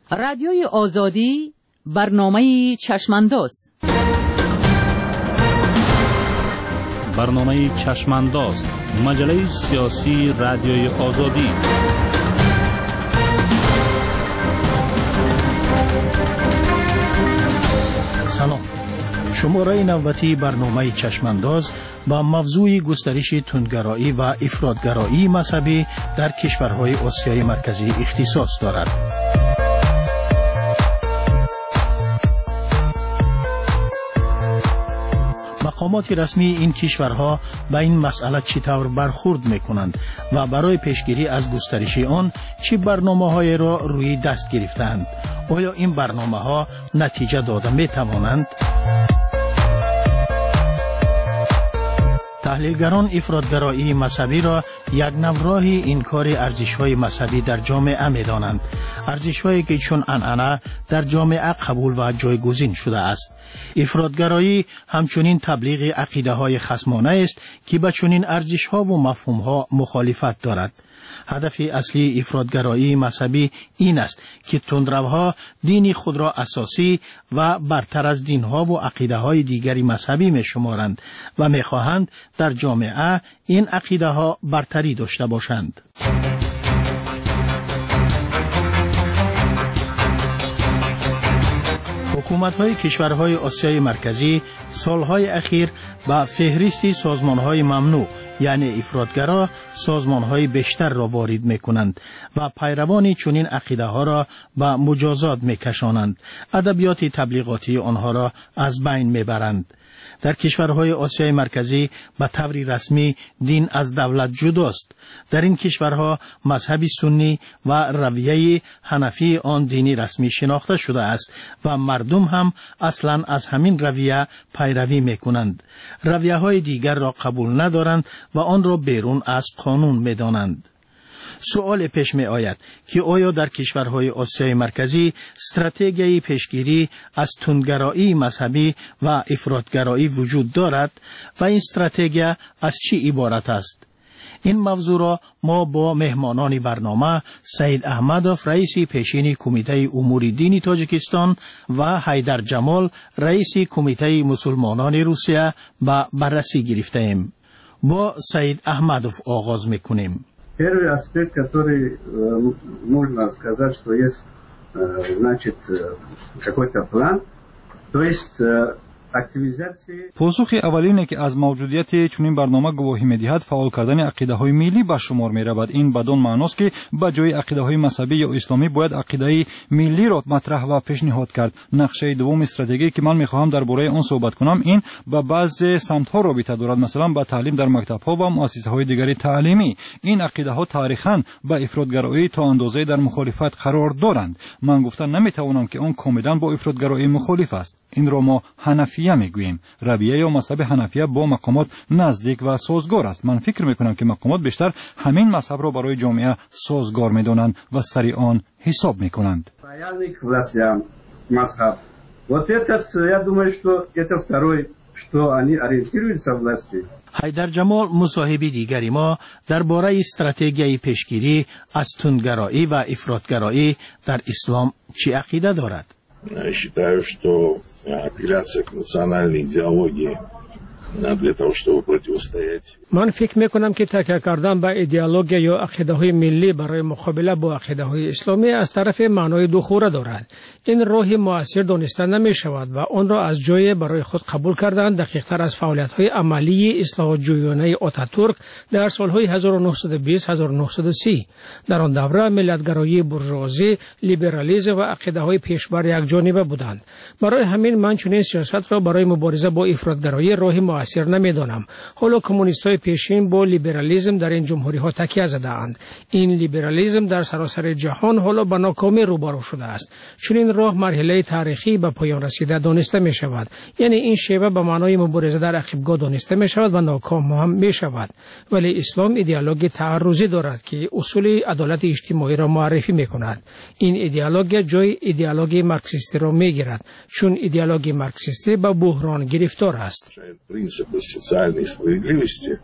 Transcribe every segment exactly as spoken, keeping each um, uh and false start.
رادیوی آزادی برنامه چشمانداز. برنامه چشمانداز، مجله سیاسی رادیوی آزادی. سلام. شماره نوبتی برنامه چشمانداز با موضوع گسترش تندگرایی و افراطگرایی مذهبی در کشورهای آسیای مرکزی اختصاص دارد. مقامات رسمی این کشورها به این مسئله چطور برخورد میکنند و برای پیشگیری از گسترش آن چه برنامه‌های را روی دست گرفتند؟ آیا این برنامه‌ها نتیجه داده میتوانند؟ تحلیلگران افراطگرایی مذهبی را یک نوع انکار ارزش‌های مذهبی در جامعه می‌دانند، ارزش‌هایی که چون عنعنه در جامعه قبول و جایگزین شده است. افراطگرایی همچنین تبلیغ عقیده‌های خصمانه است که با چنین ارزش‌ها و مفهوم‌ها مخالفت دارد. هدف اصلی افراطگرایی مذهبی این است که تندروها دین خود را اساسی و برتر از دینها و عقیده‌های دیگری مذهبی می‌شمارند و می‌خواهند در جامعه این عقیده‌ها برتری داشته باشند. حکومت‌های کشورهای آسیای مرکزی سالهای اخیر با فهرست سازمان‌های ممنوع یعنی افراطگرا سازمان‌های بیشتر را وارد می‌کنند و پیروان چنین عقیده‌ها را به مجازات می‌کشانند. ادبیات تبلیغاتی آنها را از بین می‌برند. در کشورهای آسیای مرکزی به طور رسمی دین از دولت جداست. در این کشورها مذهب سنی و رویه حنفی آن دینی رسمی شناخته شده است و مردم هم اصلا از همین رویه پیروی میکنند. رویه های دیگر را قبول ندارند و آن را بیرون از قانون میدانند. سوال پیش می آید که آیا در کشورهای آسیای مرکزی استراتژی پیشگیری از تندگرایی مذهبی و افراطگرایی وجود دارد و این استراتژی از چی عبارت است؟ این موضوع را ما با مهمانان برنامه سید احمدوف رئیس پیشین کمیته امور دینی تاجیکستان و حیدر جمال رئیس کمیته مسلمانان روسیه به بررسی گرفته ایم. با سید احمدوف آغاز میکنیم. Первый аспект, который э, можно сказать, что есть э, значит, э, какой-то план, то есть э, پاسخ اول اینه که از موجودیت چنین برنامه گواهی می‌دهد فعال کردن عقیده‌های ملی به شمار می‌رود. این بدون معناست که به جای عقیده‌های مذهبی یا اسلامی باید عقیده ملی را مطرح و پیشنهاد کرد. نقشه دوم استراتژی که من می‌خواهم درباره آن صحبت کنم این با بعضی سمت‌ها رابطه دارد، مثلا با تعلیم در مکتب‌ها و مؤسسه‌های دیگری تعلیمی. این عقیده‌ها تاریخاً با افراطگرایی تا اندازه در مخالفت قرار دارند. من گفتن نمی‌توانم که آن کاملاً با افراطگرایی مخالف است. این را ما حنفیه میگوییم. رویه یا مذهب حنفیه با مقامات نزدیک و سازگار است. من فکر میکنم که مقامات بیشتر همین مذهب را برای جامعه سازگار میدانند و سری آن حساب میکنند. حیدر جمال مصاحبی دیگری ما درباره استراتژی پیشگیری از تندگرایی و افراطگرایی در اسلام چه عقیده دارد؟ Считаю, что апелляция к национальной идеологии для того, чтобы противостоять. من فکر میکنم که تکیه کردن به ایدئولوژی یا عقیده‌های ملی برای مقابله با عقیده‌های اسلامی از طرف معنای دوخوره دارد. این راهی مؤثر دانسته نمی شود و آن را از جای برای خود قبول کردن دقیق‌تر از فعالیت‌های عملی اصلاح جویانه آتاتورک در سال‌های هزار و نهصد و بیست تا هزار و نهصد و سی. در آن دوره ملت‌گرایی بورژوازی، لیبرالیسم و عقیده‌های پیشبر یکجانبه بودند. برای همین من چنین سیاست را برای مبارزه با افراطگرایی راهی مؤثر نمی‌دانم. حالا کمونیست‌های پیشین با لیبرالیسم در این جمهوری‌ها تکیه زده‌اند. این لیبرالیسم در سراسر جهان حالا به ناکامی روبرو شده است. چون این راه مرحله تاریخی به پایان رسیده دانسته می شود. یعنی این شیوه به معنای مبارزه در عقیدگاه دانسته می شود و ناکام هم می شود. ولی اسلام ایدئولوژی تعرضی دارد که اصول عدالت اجتماعی را معرفی می کند. این ایدئولوژی جای ایدئولوژی مارکسیستی را می گیرد، چون ایدئولوژی مارکسیستی به بحران گرفتار است.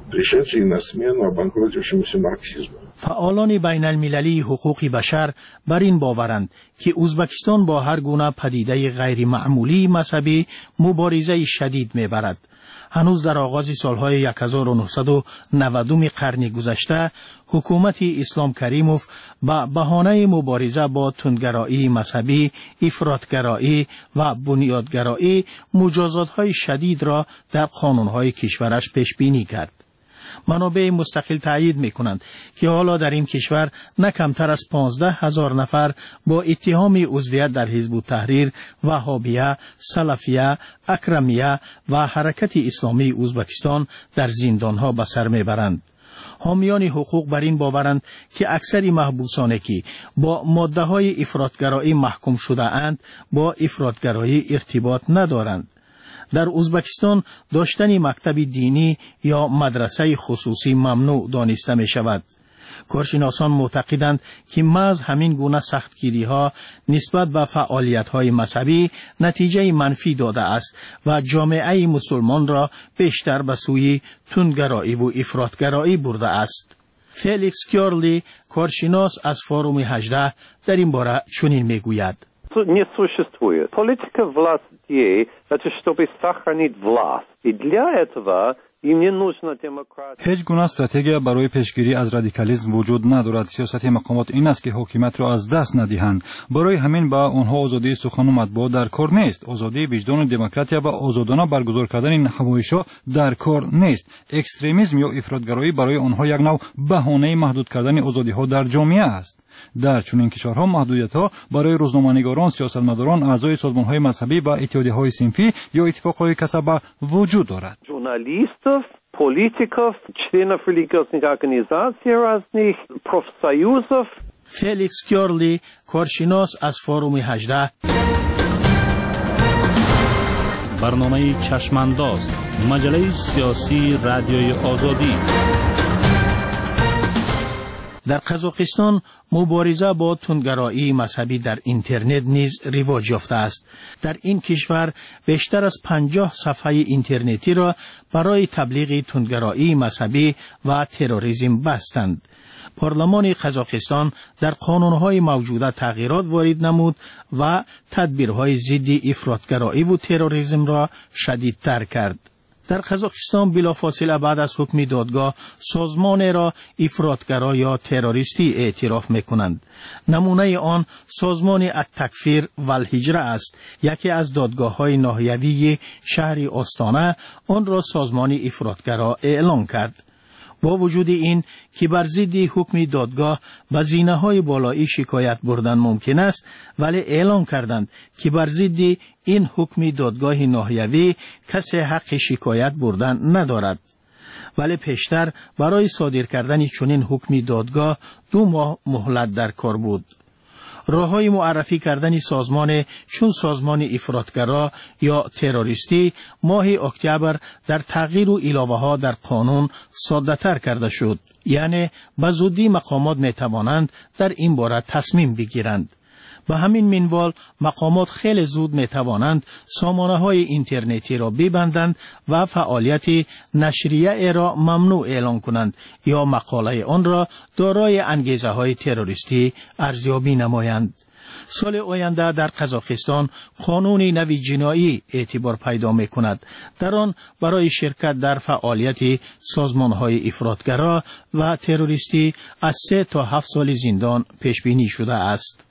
пришедшие на смену обанкротившемуся марксизму. فعالان بین المللی حقوق بشر بر این باورند که ازبکستان با هر گونه پدیده غیر معمولی مذهبی مبارزه شدید می‌برد. هنوز در آغاز سالهای هزار و نهصد و نود قرن گذشته حکومت اسلام کریموف با بهانه مبارزه با تندگرایی مذهبی، افراطگرایی و بنیادگرایی مجازات‌های شدید را در قانون‌های کشورش پیش بینی کرد. منابع مستقل تایید می کنند که حالا در این کشور نه کمتر از پانزده هزار نفر با اتهام عضویت در حزب التحریر، وهابیه، سلفیه، اکرمیه و حرکت اسلامی ازبکستان در زندانها به سر می برند. حامیان حقوق بر این باورند که اکثر محبوسانی که با ماده های افراطگرایی محکوم شده اند با افراطگرایی ارتباط ندارند. در ازبکستان داشتن مکتب دینی یا مدرسه خصوصی ممنوع دانسته می شود. کارشناسان معتقدند که محض همین گونه سختگیری ها نسبت به فعالیت های مذهبی نتیجه منفی داده است و جامعه مسلمان را بیشتر به سوی تندگرایی و افراطگرایی برده است. فلیکس کیارلی کارشناس از فوروم هجده در این باره چنین می گوید: Не существует. Политика власти – это чтобы сохранить власть. И для этого им не нужна демократия. هیچ گونه استراتژی برای پیشگیری از رادیکالیسم وجود ندارد. سیاست مقامات این است که حکومت را از دست ندهند. برای همین با آنها آزادی سخن و مطبوعات در کار نیست. آزادی وجدان و دموکراسی و آزادانه برگزار کردن این نمایش‌ها در کار نیست. اکستریمیسم یا افراطگرایی برای آنها یک نوع بهانه محدود کردن آزادی‌ها در جامعه است. در چنین کشورها محدودیت‌ها برای روزنامه‌نگاران، سیاستمداران، اعضای سازمان‌های مذهبی و اتحادیه‌های صنفی یا اتفاق‌های کسبه وجود دارد. Журналистов, политиков, членов религиозных организаций разных, профсоюзов. فلیکس کیارلی کارشناس از فوروم هجده برنامه چشمانداز، مجله سیاسی رادیوی آزادی. در قزاقستان مبارزه با تندگرایی مذهبی در اینترنت نیز رواج یافته است. در این کشور بیشتر از پنجاه صفحه اینترنتی را برای تبلیغ تندگرایی مذهبی و تروریسم بستند. پارلمان قزاقستان در قانونهای موجوده تغییرات وارد نمود و تدبیرهای ضد افراطگرایی و تروریسم را شدیدتر کرد. در قزاقستان بلافاصله بعد از حکم دادگاه سازمان را افراطگرا یا تروریستی اعتراف می‌کنند. نمونه آن سازمان التکفیر و الهجره است. یکی از دادگاه‌های ناحیوی شهر آستانه آن را سازمان افراطگرا اعلام کرد. با وجود این که بر ضد حکم دادگاه به زینه‌های بالایی شکایت بردن ممکن است، ولی اعلام کردند که بر ضد این حکم دادگاه ناحیوی کسی حق شکایت بردن ندارد. ولی پیشتر برای صادر کردن چنین حکم دادگاه دو ماه مهلت در کار بود. راه‌های معرفی کردن سازمان چون سازمان افراطگرا یا تروریستی ماه اکتبر در تغییر و علاوه‌ها در قانون ساده‌تر کرده شد. یعنی به زودی مقامات می‌توانند در این باره تصمیم بگیرند. به همین منوال مقامات خیلی زود می‌توانند سامانه‌های اینترنتی را ببندند و فعالیت نشریه را ممنوع اعلام کنند یا مقاله آن را دارای انگیزه‌های تروریستی ارزیابی نمایند. سال آینده در قزاقستان قانون نوی جنایی اعتبار پیدا می‌کند. در آن برای شرکت در فعالیت سازمان‌های افراطگرا و تروریستی از سه تا هفت سال زندان پیش بینی شده است.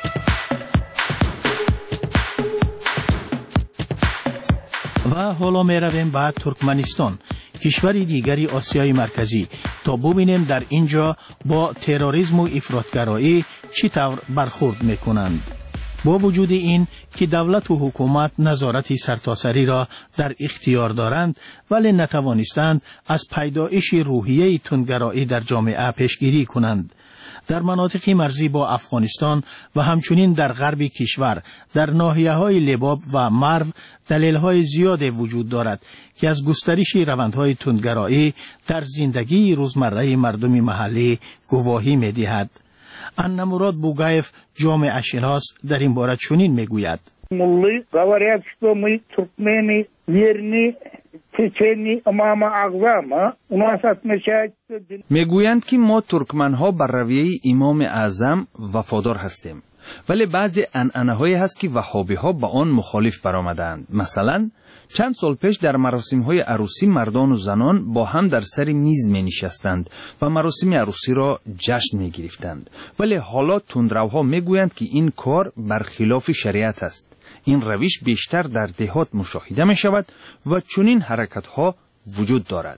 و حالا می رویم به ترکمنستان، کشوری دیگری آسیای مرکزی، تا ببینیم در اینجا با تروریسم و افراطگرایی چی طور برخورد می کنند. با وجود این که دولت و حکومت نظارت سرتاسری را در اختیار دارند، ولی نتوانستند از پیدایش روحیه تندگرایی در جامعه پیشگیری کنند. در مناطق مرزی با افغانستان و همچنین در غرب کشور در ناحیه‌های لباب و مرو دلایل زیاد وجود دارد که از گسترش روندهای تندگرایی در زندگی روزمره مردم محلی گواهی می‌دهد. انمراد بوگایف جامعه شناس در این باره چنین میگوید: ملی говорят, что мы туркмены верны میگویند که ما ترکمنها بر رویه امام اعظم وفادار هستیم، ولی بعضی عنعنه‌هایی هست که وهابی‌ها با آن مخالف برآمدند. مثلا چند سال پیش در مراسم‌های عروسی مردان و زنان با هم در سر میز می‌نشستند و مراسم عروسی را جشن می‌گرفتند، ولی حالا تندروها می‌گویند که این کار برخلاف شریعت است. این روش بیشتر در دهات مشاهده می‌شود و چنین حرکت‌ها وجود دارد.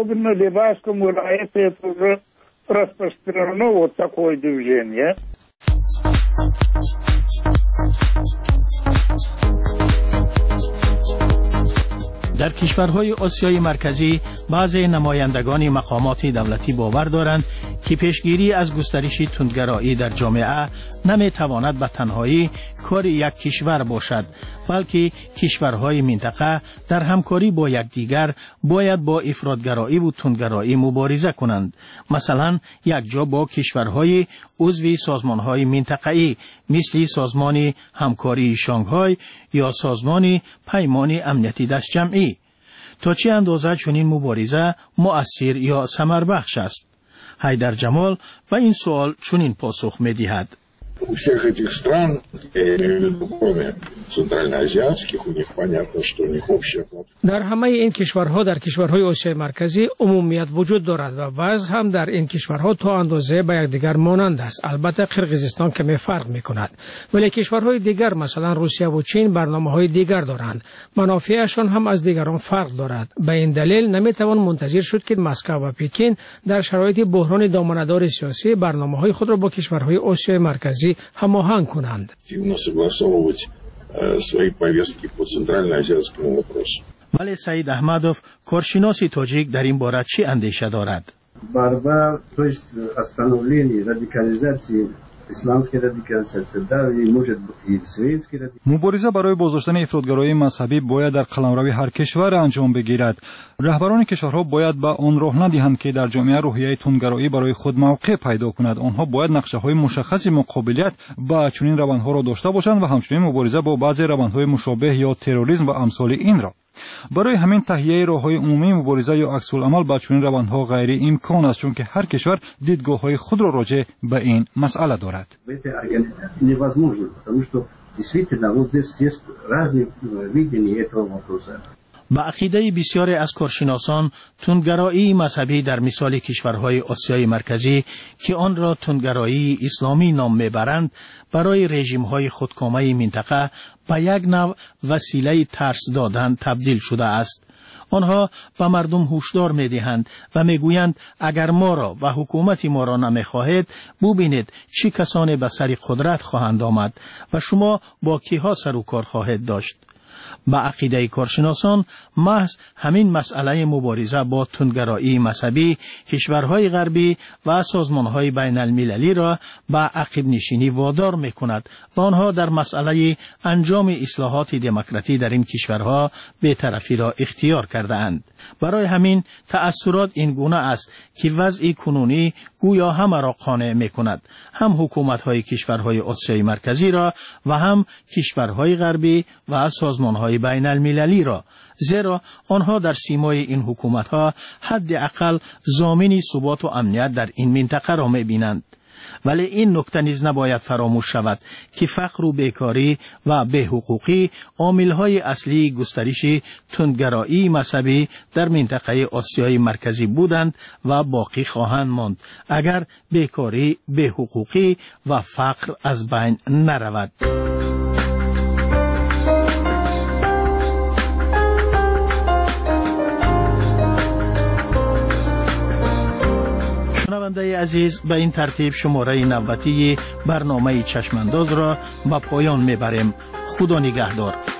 در کشورهای آسیای مرکزی بعضی نمایندگان مقامات دولتی باور دارند که پیشگیری از گسترش تندگرایی در جامعه نمیتواند به تنهایی کار یک کشور باشد، بلکه کشورهای منطقه در همکاری با یکدیگر باید با افراطگرایی و تندگرایی مبارزه کنند. مثلا یک جا با کشورهای عضو سازمانهای منطقه‌ای مثل سازمان همکاری شانگهای یا سازمان پیمان امنیتی دست جمعی. تا چه اندازه چنین مبارزه مؤثر یا ثمربخش است؟ حیدر جمال و این سوال چنین پاسخ می‌دهد. У всех этих стран, я имею в виду, кроме центральноазиатских, у них понятно, что у них общая платформа. در همه این کشورها در کشورهای آسیای مرکزی عمومیت وجود دارد و وضع هم در این کشورها تا اندازه به یکدیگر مانند است. البته قرقیزستان کمی فرق می‌کند، ولی کشورهای دیگر مثلا روسیه و چین برنامه‌های دیگر دارند. منافعشان هم از دیگران فرق دارد. به این دلیل نمی‌توان منتظر شد که مسکو و پکین در شرایط بحران دامنه‌دار سیاسی برنامه‌های خود را با کشورهای آسیای مرکزی هماهنگ کنند. ولی سعید احمدوف کارشناس تاجیک در این باره چی اندیشه دارد؟ Борьба, то есть остановление радикализации исламской радикализации, да, и может быть и советской радикализации. مبارزه برای بازداشتن افراطگرایی مذهبی باید در قلمرو هر کشور انجام بگیرد. رهبران کشورها باید به آن راه ندهند که در جامعه روحیه تندگرایی برای خود موقع پیدا کند. آنها باید نقشه‌های مشخصی مقابلیت با چنین روندها را داشته باشند و همچنین مبارزه با بعضی روندهای مشابه یا تروریسم و امثال این را. برای همین تهیه راه‌های عمومی مبارزه یا عکس العمل با چنین روندها غیر امکان است، چون که هر کشور دیدگاه‌های خود را راجع به این مسئله دارد. با عقیده بسیاری از کارشناسان تندگرایی مذهبی در مثال کشورهای آسیای مرکزی که آن را تندگرایی اسلامی نام میبرند برای رژیم‌های خودکامه منطقه به یک نوع وسیله ترس دادن تبدیل شده است. آنها به مردم هشدار می‌دهند و میگویند اگر ما را و حکومت ما را نمی‌خواهید ببینید چه کسانی به سر قدرت خواهند آمد و شما با کیها سر و کار خواهید داشت. با عقیده کارشناسان محض همین مسئله مبارزه با تندگرایی مذهبی کشورهای غربی و سازمانهای بین المللی را به عقب نشینی وادار می‌کند و آنها در مسئله انجام اصلاحات دموکراتی در این کشورها بی‌طرفی را اختیار کرده اند. برای همین تأثیرات این گونه است که وضع کنونی گویا همه را قانع می‌کند، هم حکومت‌های کشورهای آسیای مرکزی را و هم کشورهای غربی و سازمان‌های بین المللی را، زیرا آنها در سیمای این حکومت‌ها حداقل ضامن ثبات و امنیت در این منطقه را می‌بینند. ولی این نکته نیز نباید فراموش شود که فقر و بیکاری و بی‌حقوقی عامل‌های اصلی گسترش تندگرایی مذهبی در منطقه آسیای مرکزی بودند و باقی خواهند ماند اگر بیکاری، بی‌حقوقی و فقر از بین نرود. شنونده عزیز، به این ترتیب شماره نوبتی برنامه چشمانداز را به پایان میبریم. خدا نگهدار.